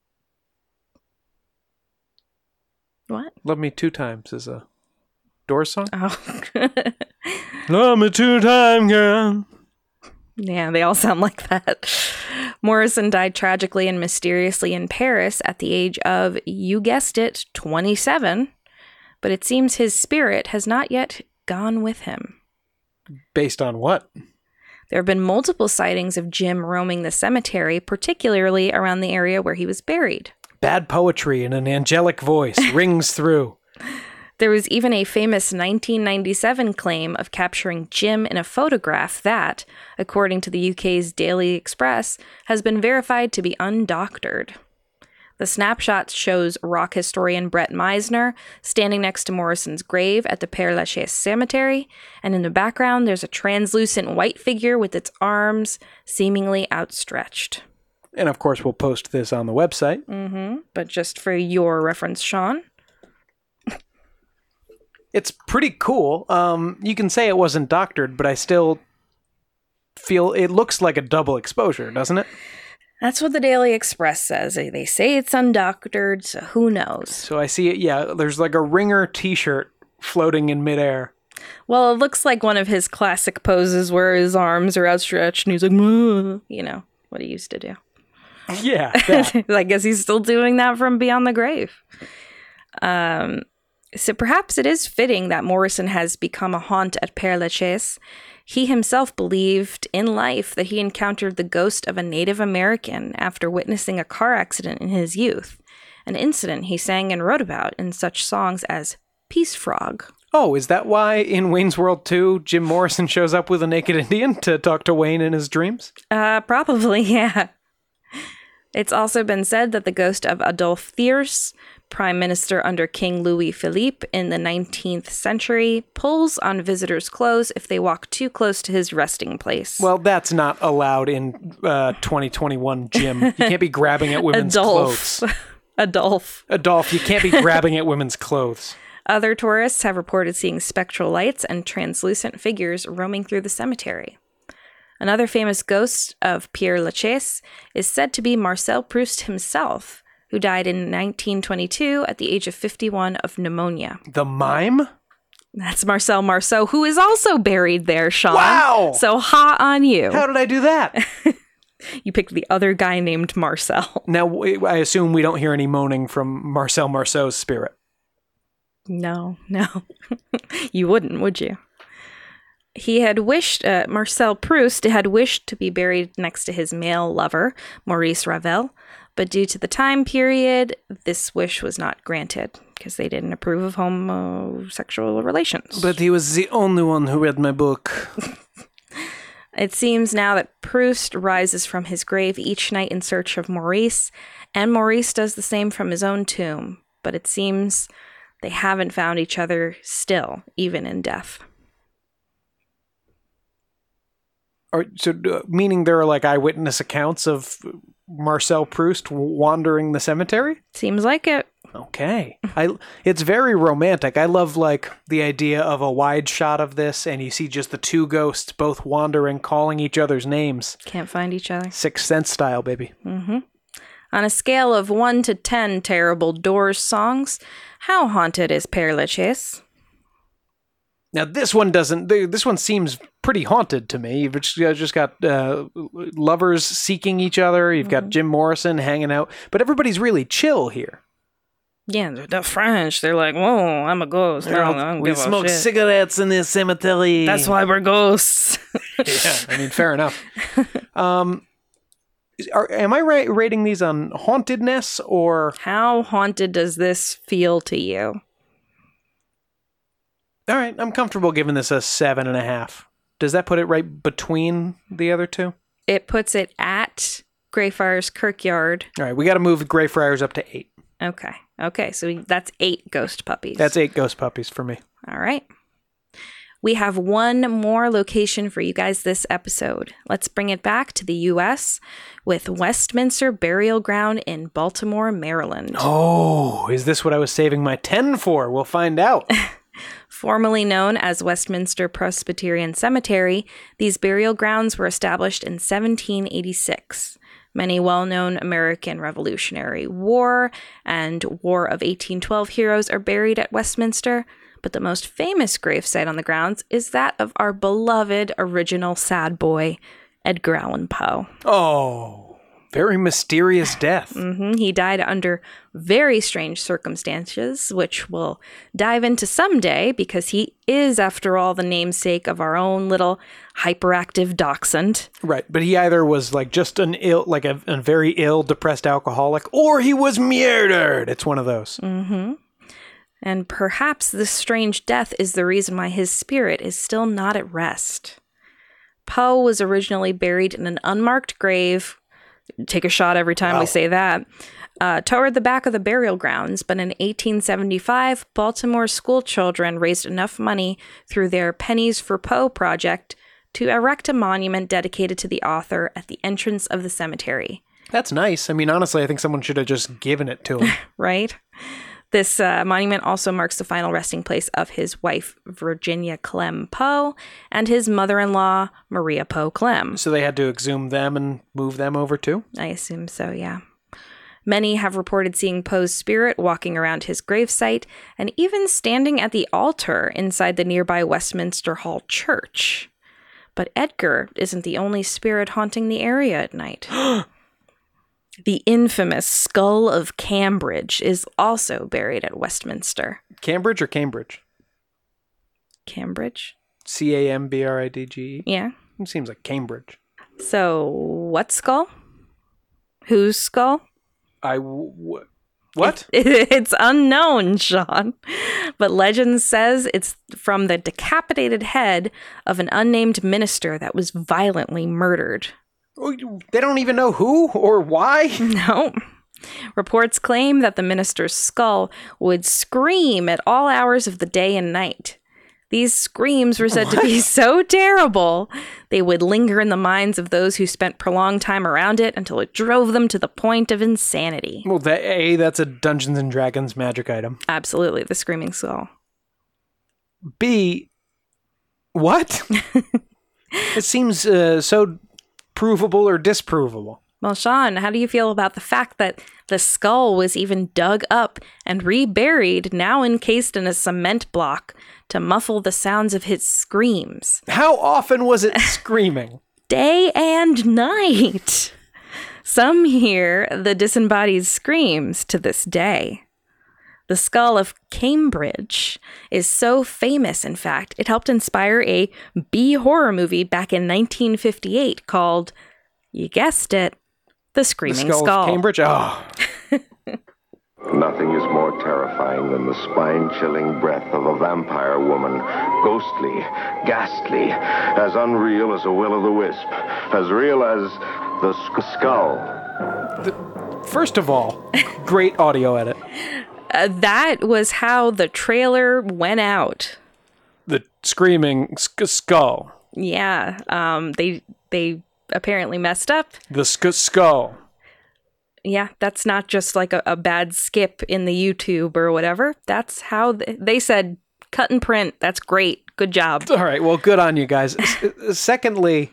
What? Love Me Two Times is a Doors song. Oh. Love me two times, girl. Yeah, they all sound like that. Morrison died tragically and mysteriously in Paris at the age of, you guessed it, twenty-seven. But it seems his spirit has not yet gone with him. Based on what? There have been multiple sightings of Jim roaming the cemetery, particularly around the area where he was buried. Bad poetry and an angelic voice rings through. There was even a famous nineteen ninety-seven claim of capturing Jim in a photograph that, according to the U K's Daily Express, has been verified to be undoctored. The snapshot shows rock historian Brett Meisner standing next to Morrison's grave at the Père Lachaise Cemetery, and in the background there's a translucent white figure with its arms seemingly outstretched. And of course, we'll post this on the website. Mm-hmm. But just for your reference, Sean. It's pretty cool. Um, you can say it wasn't doctored, but I still feel it looks like a double exposure, doesn't it? That's what the Daily Express says. They say it's undoctored, so who knows? So I see it, yeah, there's like a Ringer t-shirt floating in midair. Well, it looks like one of his classic poses where his arms are outstretched and he's like, "Moo," you know, what he used to do. Yeah. that. I guess he's still doing that from beyond the grave. Um, so perhaps it is fitting that Morrison has become a haunt at Père Lachaise. He himself believed in life that he encountered the ghost of a Native American after witnessing a car accident in his youth, an incident he sang and wrote about in such songs as Peace Frog. Oh, is that why in Wayne's World two, Jim Morrison shows up with a naked Indian to talk to Wayne in his dreams? Uh, probably, yeah. It's also been said that the ghost of Adolphe Thiers, prime minister under King Louis Philippe in the nineteenth century, pulls on visitors' clothes if they walk too close to his resting place. Well, that's not allowed in uh, twenty twenty-one, Jim. You can't be grabbing at women's Adolphe. clothes. Adolphe. Adolphe, you can't be grabbing at women's clothes. Other tourists have reported seeing spectral lights and translucent figures roaming through the cemetery. Another famous ghost of Père Lachaise is said to be Marcel Proust himself, who died in nineteen twenty-two at the age of fifty-one of pneumonia. The mime? That's Marcel Marceau, who is also buried there, Sean. Wow! So hot on you. How did I do that? You picked the other guy named Marcel. Now, w- I assume we don't hear any moaning from Marcel Marceau's spirit. No, no. You wouldn't, would you? He had wished, uh, Marcel Proust had wished to be buried next to his male lover, Maurice Ravel, but due to the time period, this wish was not granted because they didn't approve of homosexual relations. But he was the only one who read my book. It seems now that Proust rises from his grave each night in search of Maurice, and Maurice does the same from his own tomb, but it seems they haven't found each other still, even in death. Or, so, uh, meaning there are like eyewitness accounts of Marcel Proust wandering the cemetery? Seems like it. Okay. I it's very romantic. I love like the idea of a wide shot of this and you see just the two ghosts both wandering, calling each other's names. Can't find each other. Sixth Sense style, baby. Mm-hmm. On a scale of one to ten terrible Doors songs, how haunted is Père Lachaise? Now this one doesn't. This one seems pretty haunted to me. You've just, just got uh, lovers seeking each other. You've got Jim Morrison hanging out, but everybody's really chill here. Yeah, they're, they're French. They're like, whoa, I'm a ghost. I don't, I don't we give a smoke shit. cigarettes in this cemetery. That's why we're ghosts. Yeah, I mean, fair enough. Um, are, am I ra- rating these on hauntedness or? How haunted does this feel to you? All right, I'm comfortable giving this a seven and a half. Does that put it right between the other two? It puts it at Greyfriars Kirkyard. All right, we got to move Greyfriars up to eight. Okay. Okay, so we, that's eight ghost puppies. That's eight ghost puppies for me. All right. We have one more location for you guys this episode. Let's bring it back to the U S with Westminster Burial Ground in Baltimore, Maryland. Oh, is this what I was saving my ten for? We'll find out. Formerly known as Westminster Presbyterian Cemetery, these burial grounds were established in seventeen eighty-six. Many well-known American Revolutionary War and War of eighteen twelve heroes are buried at Westminster, but the most famous gravesite on the grounds is that of our beloved original sad boy, Edgar Allan Poe. Oh, very mysterious death. Mm-hmm. He died under very strange circumstances, which we'll dive into someday because he is, after all, the namesake of our own little hyperactive dachshund. Right, but he either was like just an ill, like a, a very ill, depressed alcoholic, or he was murdered. It's one of those. Mm-hmm. And perhaps this strange death is the reason why his spirit is still not at rest. Poe was originally buried in an unmarked grave. Take a shot every time Wow. we say that. Uh, toward the back of the burial grounds, but in eighteen seventy-five, Baltimore school children raised enough money through their Pennies for Poe project to erect a monument dedicated to the author at the entrance of the cemetery. That's nice. I mean, honestly, I think someone should have just given it to him. Right? This uh, monument also marks the final resting place of his wife, Virginia Clem Poe, and his mother-in-law, Maria Poe Clem. So they had to exhume them and move them over too? I assume so, yeah. Many have reported seeing Poe's spirit walking around his gravesite and even standing at the altar inside the nearby Westminster Hall Church. But Edgar isn't the only spirit haunting the area at night. The infamous Skull of Cambridge is also buried at Westminster. Cambridge or Cambridge? Cambridge? C A M B R I D G E? Yeah. It seems like Cambridge. So, what skull? Whose skull? I w- w- What? It, it's unknown, Sean. But legend says it's from the decapitated head of an unnamed minister that was violently murdered. They don't even know who or why? No. Reports claim that the minister's skull would scream at all hours of the day and night. These screams were said what? to be so terrible, they would linger in the minds of those who spent prolonged time around it until it drove them to the point of insanity. Well, that, A, that's a Dungeons and Dragons magic item. Absolutely, the screaming skull. B, what? It seems uh, so provable or disprovable. Well, Sean, how do you feel about the fact that the skull was even dug up and reburied, now encased in a cement block, to muffle the sounds of his screams? How often was it screaming? Day and night. Some hear the disembodied screams to this day. The skull of Cambridge is so famous, in fact, it helped inspire a B horror movie back in nineteen fifty-eight called, you guessed it, The Screaming the skull. Skull. Of Cambridge? Oh. Nothing is more terrifying than the spine-chilling breath of a vampire woman. Ghostly, ghastly, as unreal as a will-o'-the-wisp. As real as the sk- skull. The, first of all, great audio edit. Uh, that was how the trailer went out. The screaming sk- skull. Yeah, um, they they apparently messed up. The sk- skull. Yeah, that's not just like a, a bad skip in the YouTube or whatever. That's how they, they said, cut and print. That's great. Good job. All right. Well, good on you guys. S- secondly,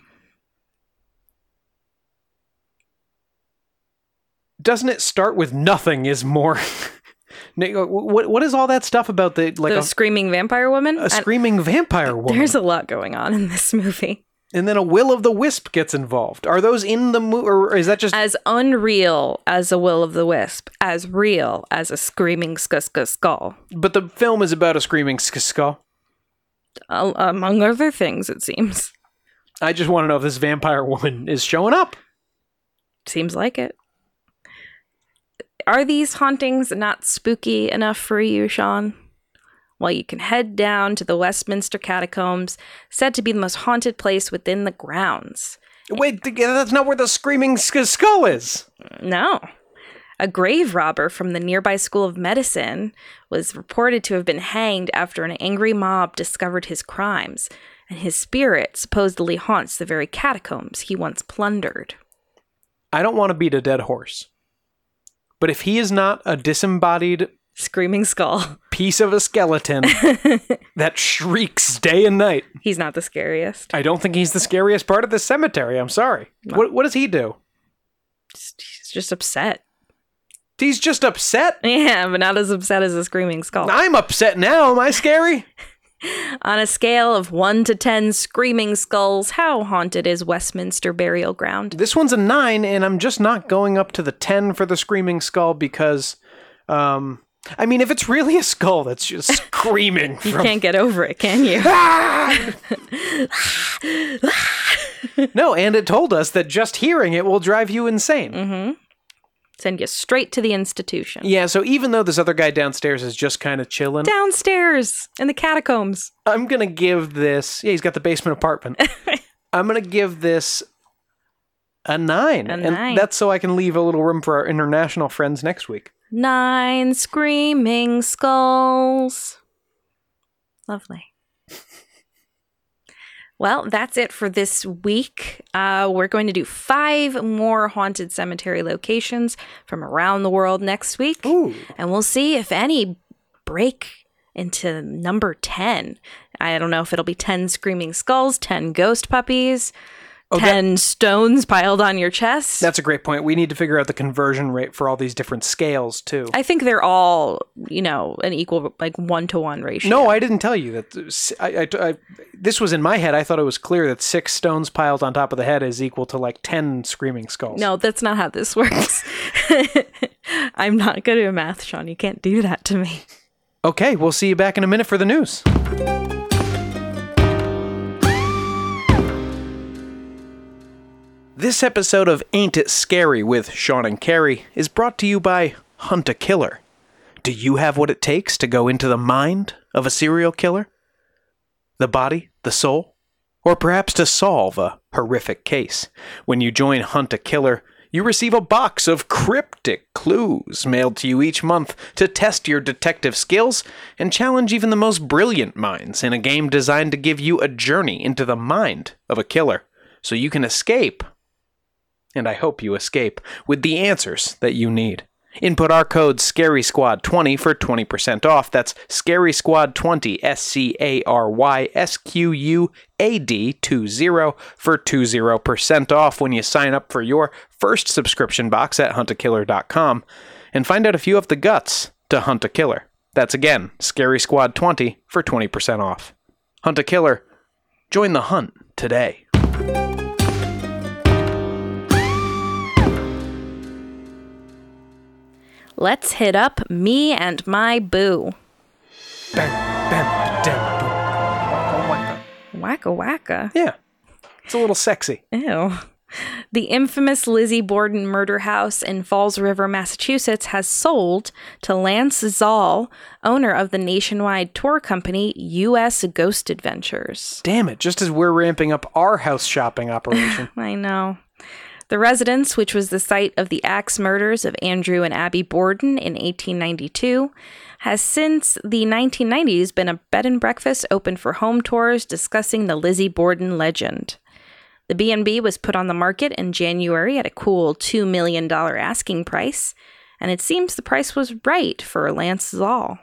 doesn't it start with nothing is more... What what is all that stuff about the like the a, screaming vampire woman? A screaming vampire woman. There's a lot going on in this movie. And then a will-o'-the-wisp gets involved. Are those in the movie, or is that just as unreal as a will-o'-the-wisp, as real as a screaming sk- skull? But the film is about a screaming sk- skull. Uh, among other things, it seems. I just want to know if this vampire woman is showing up. Seems like it. Are these hauntings not spooky enough for you, Sean? Well, you can head down to the Westminster Catacombs, said to be the most haunted place within the grounds. Wait, that's not where the screaming sk- skull is. No. A grave robber from the nearby School of Medicine was reported to have been hanged after an angry mob discovered his crimes, and his spirit supposedly haunts the very catacombs he once plundered. I don't want to beat a dead horse. But if he is not a disembodied screaming skull piece of a skeleton that shrieks day and night, he's not the scariest. I don't think he's the scariest part of the cemetery. I'm sorry. No. What what does he do? He's just upset. He's just upset? Yeah, but not as upset as a screaming skull. I'm upset now. Am I scary? On a scale of one to ten screaming skulls, how haunted is Westminster Burial Ground? This one's a nine, and I'm just not going up to the ten for the screaming skull because, um, I mean, if it's really a skull that's just screaming, you from... can't get over it, can you? No, and it told us that just hearing it will drive you insane. Mm-hmm. Send you straight to the institution. Yeah, so even though this other guy downstairs is just kind of chilling. Downstairs in the catacombs. I'm going to give this... Yeah, he's got the basement apartment. I'm going to give this a nine. A and nine. That's so I can leave a little room for our international friends next week. Nine screaming skulls. Lovely. Well, that's it for this week. Uh, we're going to do five more haunted cemetery locations from around the world next week. Ooh. And we'll see if any break into number ten. I don't know if it'll be ten screaming skulls, ten ghost puppies, oh, ten that, stones piled on your chest. That's a great point. We need to figure out the conversion rate for all these different scales, too. I think they're all, you know, an equal, like, one-to-one ratio. No, I didn't tell you that. I, I, I, this was in my head. I thought it was clear that six stones piled on top of the head is equal to, like, ten screaming skulls. No, that's not how this works. I'm not good at math, Sean. You can't do that to me. Okay, we'll see you back in a minute for the news. This episode of Ain't It Scary with Sean and Carrie is brought to you by hunt a killer. Do you have what it takes to go into the mind of a serial killer? The body, the soul? Or perhaps to solve a horrific case? When you join Hunt a Killer, you receive a box of cryptic clues mailed to you each month to test your detective skills and challenge even the most brilliant minds in a game designed to give you a journey into the mind of a killer, so you can escape, and I hope you escape, with the answers that you need. Input our code Scary Squad twenty for twenty percent off. That's Scary Squad twenty, S C A R Y S Q U A D twenty, for twenty percent off when you sign up for your first subscription box at hunt a killer dot com and find out if you have the guts to hunt a killer. That's again, Scary Squad twenty for twenty percent off. Hunt a Killer. Join the hunt today. Let's hit up Me and My Boo. Bam, bam, dam, boom. Waka, waka. Wacka wacka. Yeah, it's a little sexy. Ew. The infamous Lizzie Borden murder house in Falls River, Massachusetts has sold to Lance Zoll, owner of the nationwide tour company U S Ghost Adventures. Damn it, just as we're ramping up our house shopping operation. I know. The residence, which was the site of the axe murders of Andrew and Abby Borden in eighteen ninety-two, has since the nineteen nineties been a bed and breakfast open for home tours discussing the Lizzie Borden legend. The B and B was put on the market in January at a cool two million dollars asking price, and it seems the price was right for Lance Zoll.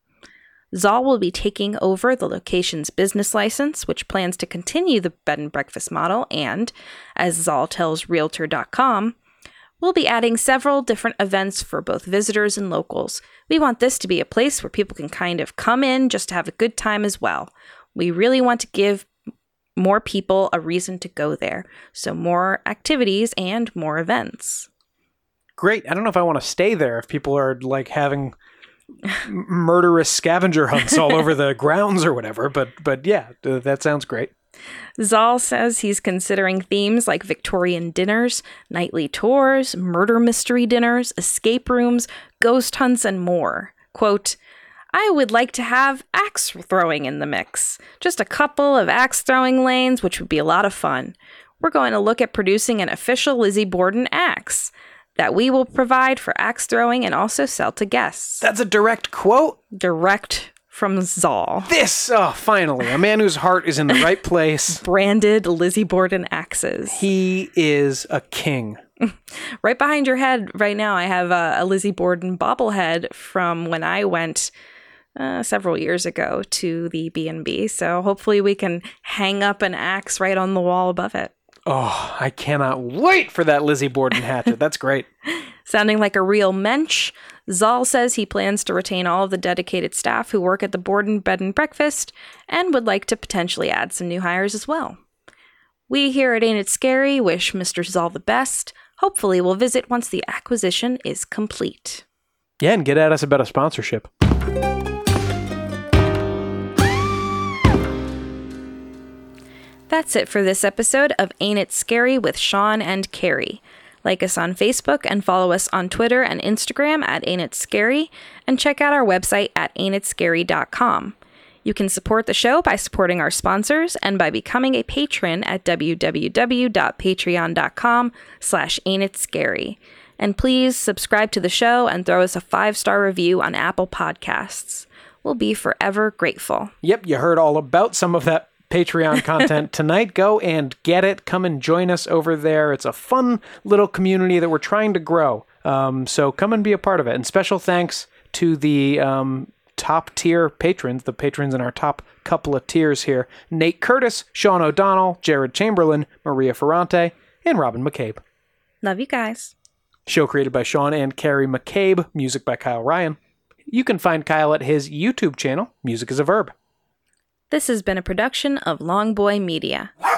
Zoll will be taking over the location's business license, which plans to continue the bed and breakfast model, and, as Zoll tells Realtor dot com, we'll be adding several different events for both visitors and locals. We want this to be a place where people can kind of come in just to have a good time as well. We really want to give more people a reason to go there, so more activities and more events. Great. I don't know if I want to stay there if people are like having murderous scavenger hunts all over the grounds or whatever, but but yeah, that sounds great. Zoll says he's considering themes like Victorian dinners, nightly tours, murder mystery dinners, escape rooms, ghost hunts, and more. Quote, I would like to have axe throwing in the mix. Just a couple of axe throwing lanes, which would be a lot of fun. We're going to look at producing an official Lizzie Borden axe that we will provide for axe throwing and also sell to guests. That's a direct quote? Direct from Zoll. This, oh, finally, a man whose heart is in the right place. Branded Lizzie Borden axes. He is a king. Right behind your head right now, I have a, a Lizzie Borden bobblehead from when I went uh, several years ago to the B and B. So hopefully we can hang up an axe right on the wall above it. Oh, I cannot wait for that Lizzie Borden hatchet. That's great. Sounding like a real mensch, Zoll says he plans to retain all of the dedicated staff who work at the Borden Bed and Breakfast and would like to potentially add some new hires as well. We here at Ain't It Scary wish Mister Zoll the best. Hopefully we'll visit once the acquisition is complete. Yeah, and get at us about a sponsorship. That's it for this episode of Ain't It Scary with Sean and Carrie. Like us on Facebook and follow us on Twitter and Instagram at Ain't It Scary, and check out our website at ain't it scary dot com. You can support the show by supporting our sponsors and by becoming a patron at w w w dot patreon dot com slash ain't it scary. And please subscribe to the show and throw us a five-star review on Apple Podcasts. We'll be forever grateful. Yep, you heard all about some of that Patreon content tonight. Go and get it. Come and join us over there. It's a fun little community that we're trying to grow. Um, so come and be a part of it. And special thanks to the um, top tier patrons, the patrons in our top couple of tiers here. Nate Curtis, Sean O'Donnell, Jared Chamberlain, Maria Ferrante, and Robin McCabe. Love you guys. Show created by Sean and Carrie McCabe. Music by Kyle Ryan. You can find Kyle at his YouTube channel, Music is a Verb. This has been a production of Long Boy Media.